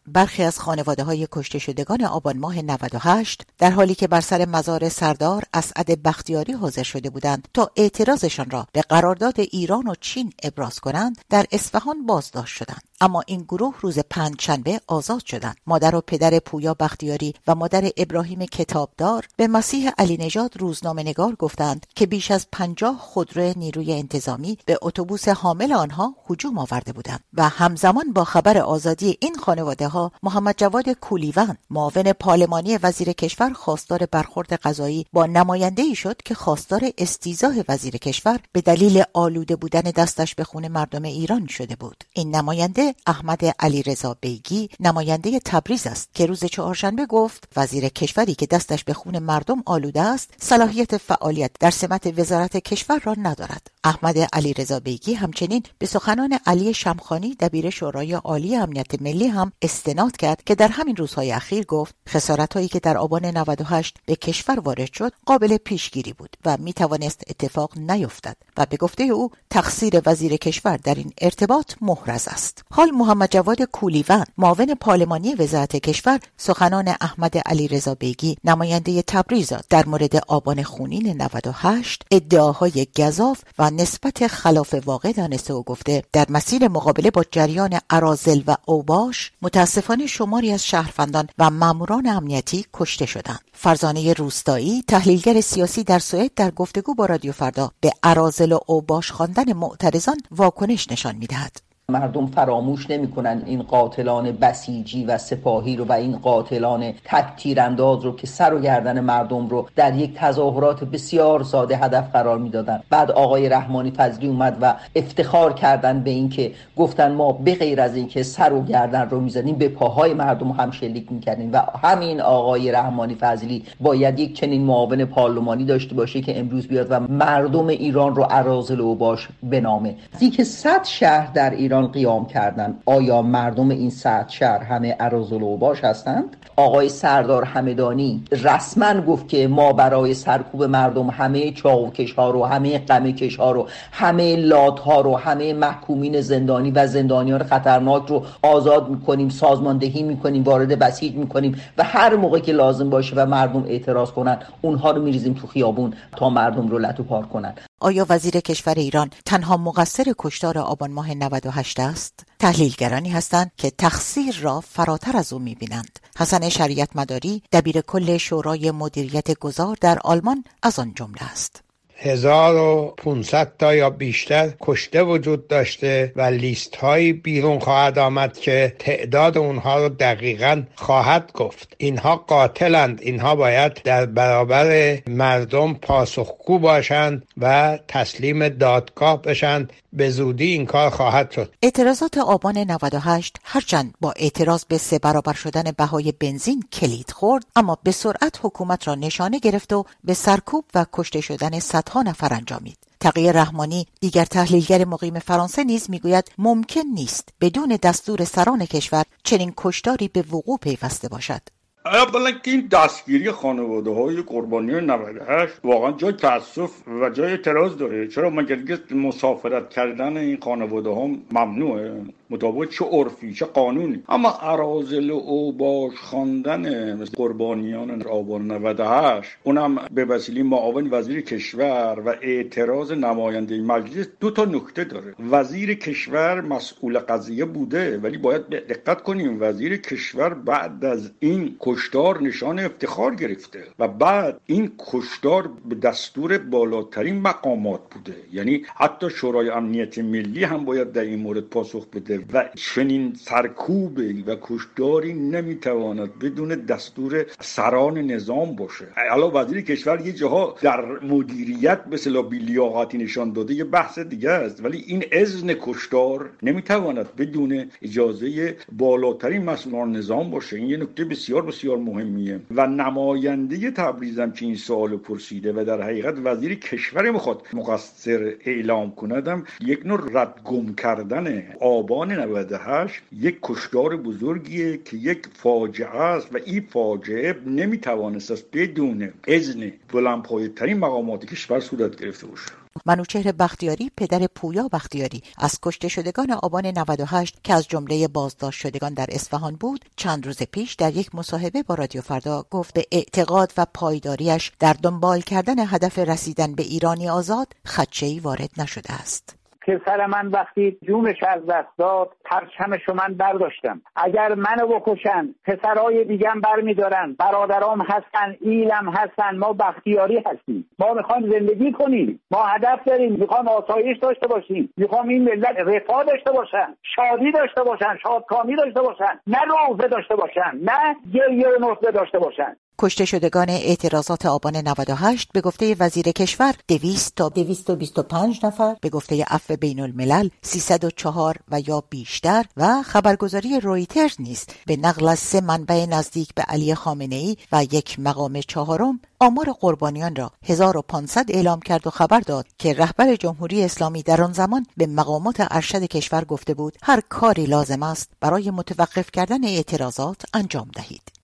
برخی از خانواده‌های کشته شدگان آبان ماه 98 در حالی که بر سر مزار سردار اسعد بختیاری حاضر شده بودند تا اعتراضشان را به قرارداد ایران و چین ابراز کنند، در اصفهان بازداشت شدند. اما این گروه روز پنجشنبه آزاد شدند. مادر و پدر پویا بختیاری و مادر ابراهیم کتابدار به مسیح علی نژاد روزنامه‌نگار گفتند که بیش از 50 خودرو نیروی انتظامی به اتوبوس حامل آنها هجوم آورده بودند و همزمان با خبر آزادی این خانواده‌ها محمد جواد کولیوند، معاون پارلمانی وزیر کشور، خواستار برخورد قضایی با نماینده‌ای شد که خواستار استیضاح وزیر کشور به دلیل آلوده بودن دستش به خون مردم ایران شده بود. این نماینده احمد علیرضا بیگی، نماینده تبریز است که روز چهارشنبه گفت وزیر کشوری که دستش به خون مردم آلوده است صلاحیت فعالیت در سمت وزارت کشور را ندارد. احمد علیرضا بیگی همچنین به سخنان علی شمخانی دبیر شورای عالی امنیت ملی هم استناد کرد که در همین روزهای اخیر گفت خسارت‌هایی که در آبان 98 به کشور وارد شد قابل پیشگیری بود و میتوانست اتفاق نیفتد و به گفته او تقصیر وزیر کشور در این ارتباط محرز است. حال محمد جواد کولیوند، معاون پارلمانی وزارت کشور، سخنان احمد علیرضا بیگی، نماینده تبریز، در مورد آبان خونین 98 ادعاهای گزاف و نسبت خلاف واقع دانسته و گفته در مسیر مقابله با جریان اراذل و اوباش متاسفانه شماری از شهروندان و ماموران امنیتی کشته شدند. فرزانه روستایی، تحلیلگر سیاسی در سوئد، در گفتگو با رادیو فردا به اراذل و اوباش خواندن معترضان واکنش نشان می‌دهد. مردم فراموش نمی‌کنن این قاتلان بسیجی و سپاهی رو و این قاتلان تک تیرانداز رو که سر و گردن مردم رو در یک تظاهرات بسیار ساده هدف قرار میدادن. بعد آقای رحمانی فضلی اومد و افتخار کردن به این که گفتن ما به غیر از این که سر و گردن رو میزنیم به پاهای مردم هم شلیک میکردیم و همین آقای رحمانی فضلی باید یک چنین معاون پارلمانی داشته باشه که امروز بیاد و مردم ایران رو اراذل و اوباش بنامه. که 100 شهر در ایران قیام کردن، آیا مردم این 100 شهر همه اراذل و اوباش هستند؟ آقای سردار همدانی رسما گفت که ما برای سرکوب مردم همه چاوکش ها رو، همه قمکش ها رو، همه لات ها رو، همه محکومین زندانی و زندانیان خطرناک رو آزاد میکنیم، سازماندهی میکنیم، وارد بسیج میکنیم و هر موقع که لازم باشه و مردم اعتراض کنن اونها رو میریزیم تو خیابون تا مردم رو لتو پار کنن. آیا وزیر کشور ایران تنها مقصر کشتار آبان ماه 98 است؟ تحلیلگرانی هستند که تقصیر را فراتر از او می‌بینند. حسن شریعت مداری، دبیر کل شورای مدیریت گذار در آلمان، از آن جمله است. 1500 تا یا بیشتر کشته وجود داشته و لیست هایی بیرون خواهد آمد که تعداد اونها رو دقیقاً خواهد گفت. اینها قاتلند، اینها باید در برابر مردم پاسخگو باشند و تسلیم دادگاه بشند. به زودی این کار خواهد شد. اعتراضات آبان 98 هرچند با اعتراض به 3 برابر شدن بهای بنزین کلید خورد، اما به سرعت حکومت را نشانه گرفت و به سرکوب و کشته شدن صدها نفر انجامید. تقی رحمانی، دیگر تحلیلگر مقیم فرانسه، نیز میگوید ممکن نیست بدون دستور سران کشور چنین کشتاری به وقوع پیوسته باشد. اولا که این دستگیری خانواده‌های قربانیان 98 واقعا جای تأسف و جای اعتراض داره. چرا مگر دیگه مسافرت کردن این خانواده‌ها ممنوعه؟ مطابق چه عرفی چه قانونی؟ اما اراذل و اوباش خواندن قربانیان آبان 98 اونم به وسیله معاون وزیر کشور و اعتراض نماینده مجلس 2 نکته داره. وزیر کشور مسئول قضیه بوده، ولی باید دقت کنیم وزیر کشور بعد از این کشتار نشان افتخار گرفته و بعد این کشتار به دستور بالاترین مقامات بوده. یعنی حتی شورای امنیت ملی هم باید در این مورد پاسخ بده و چنین سرکوبی و کشتاری نمیتواند بدون دستور سران نظام باشه. حالا وزیر کشور یه جاها در مدیریت به اصطلاح بی‌لیاقتی نشان داده، یه بحث دیگه است، ولی این اذن کشتار نمیتواند بدون اجازه بالاترین مسئولان نظام باشه. این یه نکته بسیار بسیار مهمیه و نماینده تبریز هم که این سوال پرسیده و در حقیقت وزیر کشور میخواد مقصر اعلام کندم، یک نوع ردگم کردن آبان 98 یک کشتار بزرگیه که یک فاجعه است و این فاجعه نمیتوانست بدون اذن بلندپایه‌ترین مقامات کشور صورت گرفته باشه. منوچهر بختیاری پدر پویا بختیاری از کشته شدگان آبان 98 که از جمله بازداشت شدگان در اصفهان بود چند روز پیش در یک مصاحبه با رادیو فردا گفت به اعتقاد و پایداریش در دنبال کردن هدف رسیدن به ایرانی آزاد خدشه‌ای وارد نشده است. پسر من وقتی جونش از دست داد پرچمشو من برداشتم. اگر منو بکشن پسرای دیگم برمیدارن، برادرام هستن، ایلم هستن، ما بختیاری هستیم. ما میخوایم زندگی کنیم، ما هدف داریم، میخوایم آسایش داشته باشیم، میخوایم این ملت رفاه داشته باشن، شادی داشته باشن، شادکامی داشته باشن، نه روزه داشته باشن، نه گریه و نوحه داشته باشن. کشته شدگان اعتراضات آبان 98 به گفته وزیر کشور 200 تا 225 نفر، به گفته عفو بین الملل 304 و یا بیشتر و خبرگزاری رویترز نیز به نقل از 3 منبع نزدیک به علی خامنه‌ای و یک مقام چهارم آمار قربانیان را 1500 اعلام کرد و خبر داد که رهبر جمهوری اسلامی در آن زمان به مقامات ارشد کشور گفته بود هر کاری لازم است برای متوقف کردن اعتراضات انجام دهید.